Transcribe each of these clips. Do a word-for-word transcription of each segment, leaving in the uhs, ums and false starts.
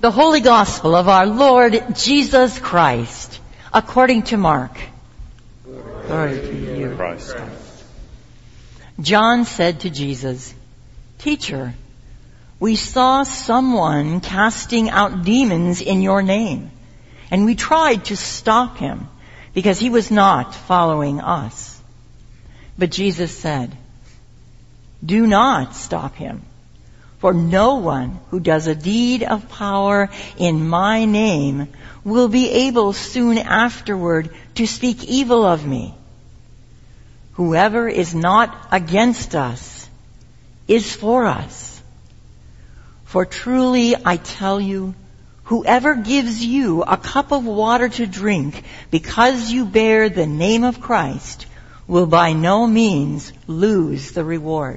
The Holy Gospel of our Lord Jesus Christ, according to Mark. Glory to you, Christ. John said to Jesus, "Teacher, we saw someone casting out demons in your name, and we tried to stop him because he was not following us." But Jesus said, "Do not stop him. For no one who does a deed of power in my name will be able soon afterward to speak evil of me. Whoever is not against us is for us. For truly I tell you, whoever gives you a cup of water to drink because you bear the name of Christ will by no means lose the reward.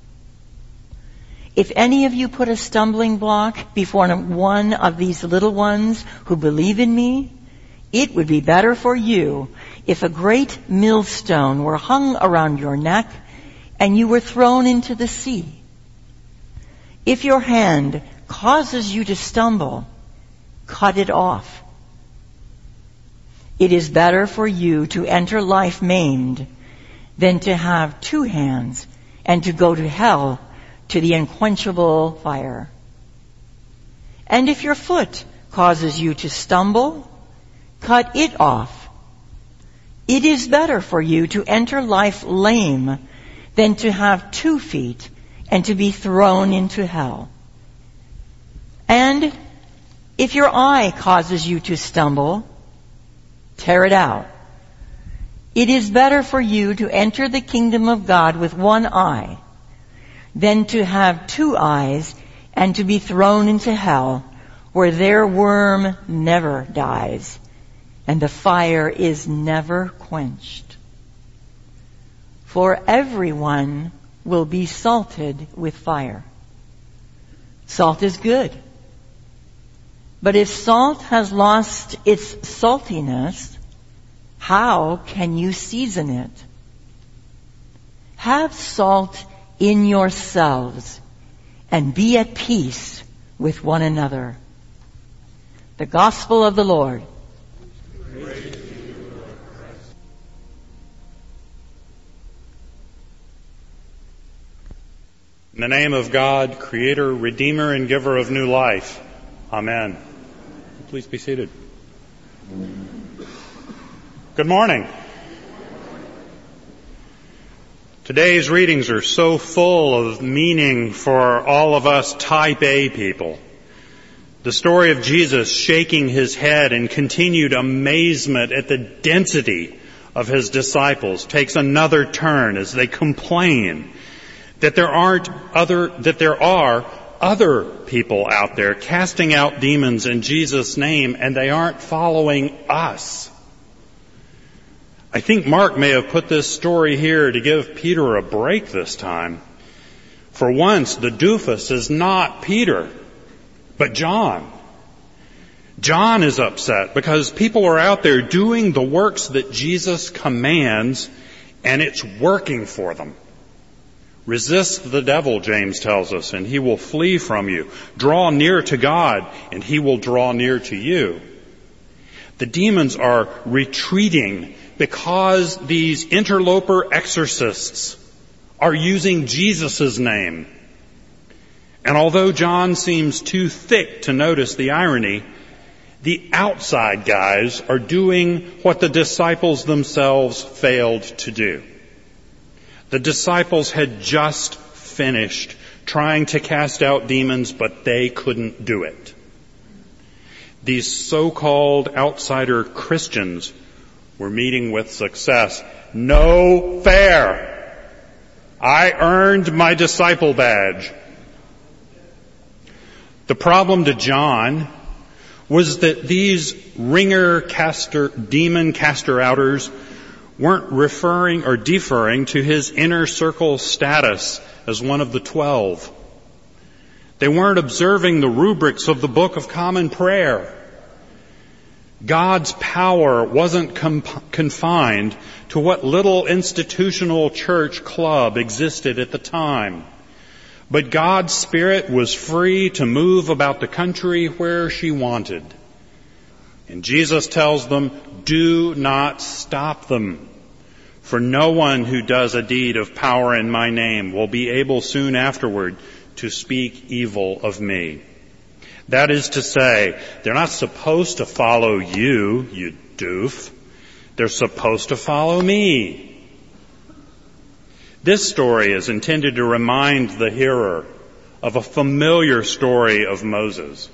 If any of you put a stumbling block before one of these little ones who believe in me, it would be better for you if a great millstone were hung around your neck and you were thrown into the sea. If your hand causes you to stumble, cut it off. It is better for you to enter life maimed than to have two hands and to go to hell, to the unquenchable fire. And if your foot causes you to stumble, cut it off. It is better for you to enter life lame than to have two feet and to be thrown into hell. And if your eye causes you to stumble, tear it out. It is better for you to enter the kingdom of God with one eye than to have two eyes and to be thrown into hell, where their worm never dies and the fire is never quenched. For everyone will be salted with fire. Salt is good. But if salt has lost its saltiness, how can you season it? Have salt in yourselves and be at peace with one another. The Gospel of the Lord. Praise to you, Lord Christ. In the name of God, Creator, Redeemer, and Giver of new life. Amen. Please be seated. Good morning. Today's readings are so full of meaning for all of us type A people. The story of Jesus shaking his head in continued amazement at the density of his disciples takes another turn as they complain that there aren't other, that there are other people out there casting out demons in Jesus' name and they aren't following us. I think Mark may have put this story here to give Peter a break this time. For once, the doofus is not Peter, but John. John is upset because people are out there doing the works that Jesus commands, and it's working for them. Resist the devil, James tells us, and he will flee from you. Draw near to God, and he will draw near to you. The demons are retreating because these interloper exorcists are using Jesus' name. And although John seems too thick to notice the irony, the outside guys are doing what the disciples themselves failed to do. The disciples had just finished trying to cast out demons, but they couldn't do it. These so-called outsider Christians were meeting with success. No fair. I earned my disciple badge. The problem to John was that these ringer caster, demon caster outers weren't referring or deferring to his inner circle status as one of the twelve. They weren't observing the rubrics of the Book of Common Prayer. God's power wasn't com- confined to what little institutional church club existed at the time. But God's Spirit was free to move about the country where she wanted. And Jesus tells them, do not stop them. For no one who does a deed of power in my name will be able soon afterward to speak evil of me. That is to say, they're not supposed to follow you, you doof. They're supposed to follow me. This story is intended to remind the hearer of a familiar story of Moses.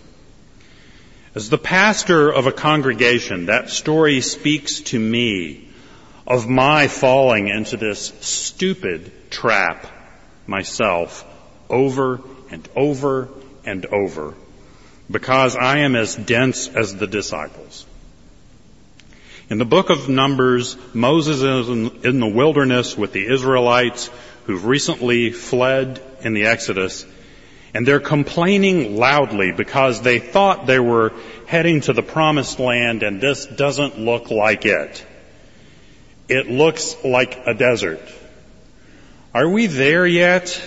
As the pastor of a congregation, that story speaks to me of my falling into this stupid trap myself over and over and over, because I am as dense as the disciples. In the book of Numbers, Moses is in the wilderness with the Israelites who've recently fled in the Exodus, and they're complaining loudly because they thought they were heading to the promised land, and this doesn't look like it. It looks like a desert. Are we there yet?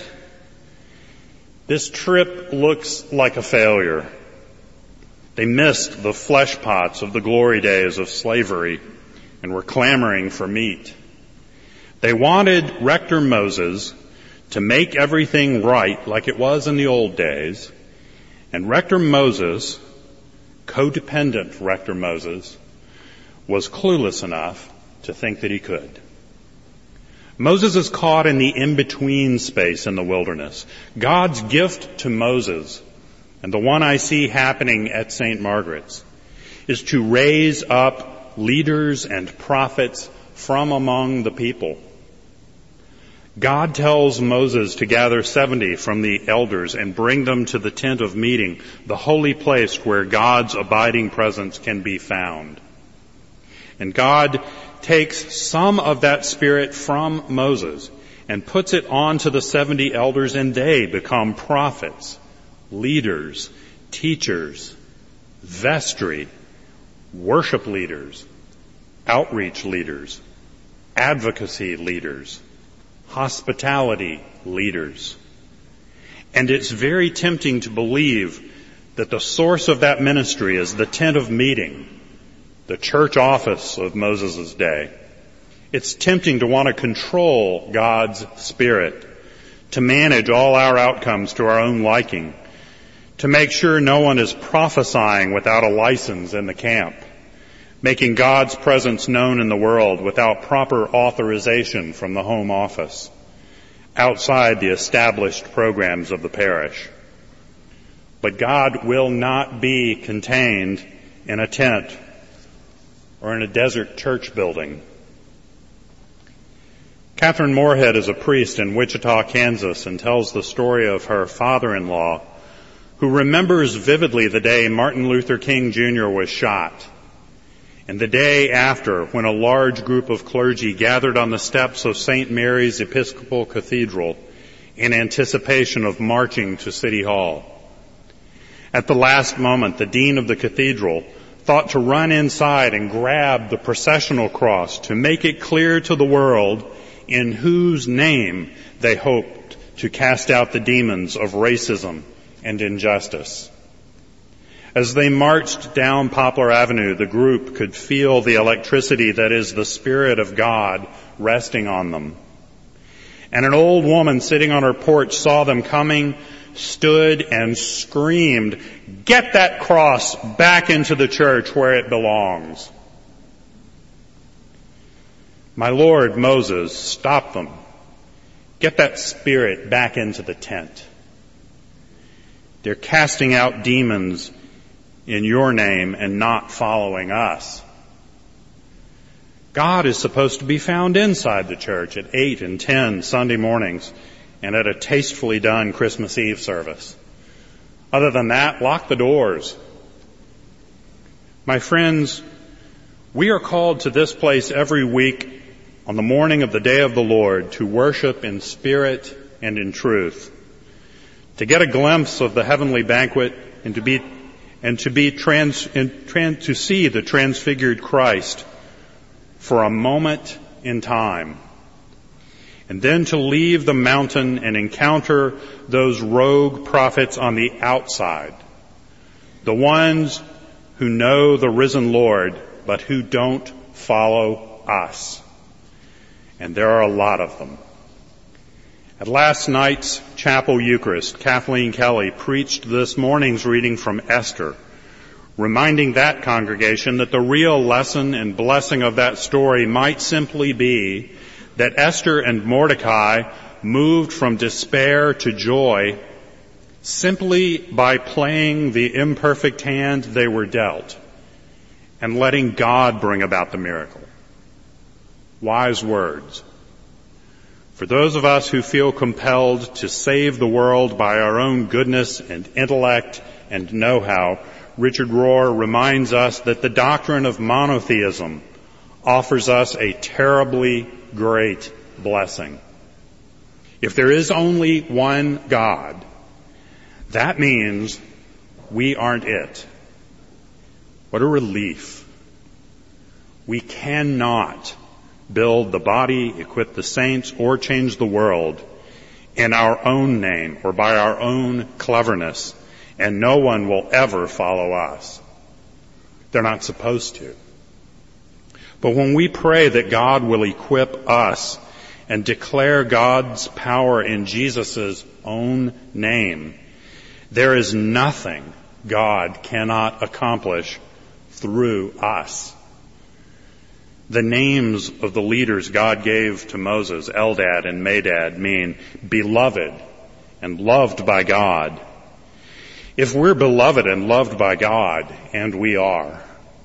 This trip looks like a failure. They missed the flesh pots of the glory days of slavery and were clamoring for meat. They wanted Rector Moses to make everything right like it was in the old days, and Rector Moses, codependent Rector Moses, was clueless enough to think that he could. Moses is caught in the in-between space in the wilderness. God's gift to Moses, and the one I see happening at Saint Margaret's, is to raise up leaders and prophets from among the people. God tells Moses to gather seventy from the elders and bring them to the tent of meeting, the holy place where God's abiding presence can be found. And God takes some of that spirit from Moses and puts it onto the seventy elders, and they become prophets, leaders, teachers, vestry, worship leaders, outreach leaders, advocacy leaders, hospitality leaders. And it's very tempting to believe that the source of that ministry is the tent of meeting, the church office of Moses' day. It's tempting to want to control God's Spirit, to manage all our outcomes to our own liking, to make sure no one is prophesying without a license in the camp, making God's presence known in the world without proper authorization from the home office, outside the established programs of the parish. But God will not be contained in a tent or in a desert church building. Catherine Moorhead is a priest in Wichita, Kansas, and tells the story of her father-in-law, who remembers vividly the day Martin Luther King Junior was shot, and the day after when a large group of clergy gathered on the steps of Saint Mary's Episcopal Cathedral in anticipation of marching to City Hall. At the last moment, the dean of the cathedral thought to run inside and grab the processional cross to make it clear to the world in whose name they hoped to cast out the demons of racism and injustice. As they marched down Poplar Avenue, the group could feel the electricity that is the Spirit of God resting on them. And an old woman sitting on her porch saw them coming, stood and screamed, "Get that cross back into the church where it belongs." "My Lord Moses, stop them. Get that spirit back into the tent. They're casting out demons in your name and not following us." God is supposed to be found inside the church at eight and ten Sunday mornings and at a tastefully done Christmas Eve service. Other than that, lock the doors. My friends, we are called to this place every week on the morning of the day of the Lord to worship in spirit and in truth, to get a glimpse of the heavenly banquet and to be and to be trans, and trans to see the transfigured Christ for a moment in time. and then to leave the mountain and encounter those rogue prophets on the outside, the ones who know the risen Lord, but who don't follow us. And there are a lot of them. At last night's chapel Eucharist, Kathleen Kelly preached this morning's reading from Esther, reminding that congregation that the real lesson and blessing of that story might simply be that Esther and Mordecai moved from despair to joy simply by playing the imperfect hand they were dealt and letting God bring about the miracle. Wise words. For those of us who feel compelled to save the world by our own goodness and intellect and know-how, Richard Rohr reminds us that the doctrine of monotheism offers us a terribly great blessing. If there is only one God, that means we aren't it. What a relief. We cannot build the body, equip the saints, or change the world in our own name or by our own cleverness, and no one will ever follow us. They're not supposed to. But when we pray that God will equip us and declare God's power in Jesus' own name, there is nothing God cannot accomplish through us. The names of the leaders God gave to Moses, Eldad and Medad, mean beloved and loved by God. If we're beloved and loved by God, and we are,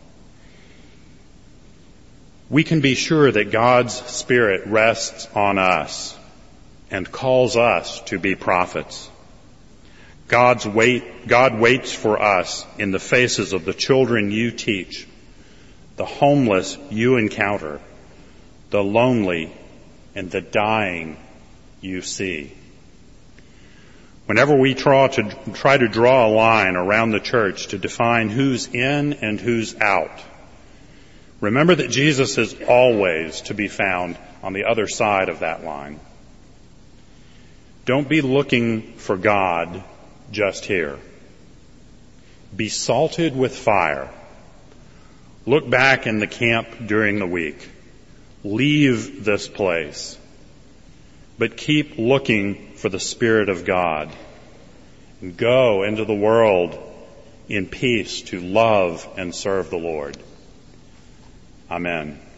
we can be sure that God's Spirit rests on us and calls us to be prophets. God's wait, God waits for us in the faces of the children you teach, the homeless you encounter, the lonely and the dying you see. Whenever we try to, try to draw a line around the church to define who's in and who's out, remember that Jesus is always to be found on the other side of that line. Don't be looking for God just here. Be salted with fire. Look back in the camp during the week. Leave this place. But keep looking for the Spirit of God. And go into the world in peace to love and serve the Lord. Amen.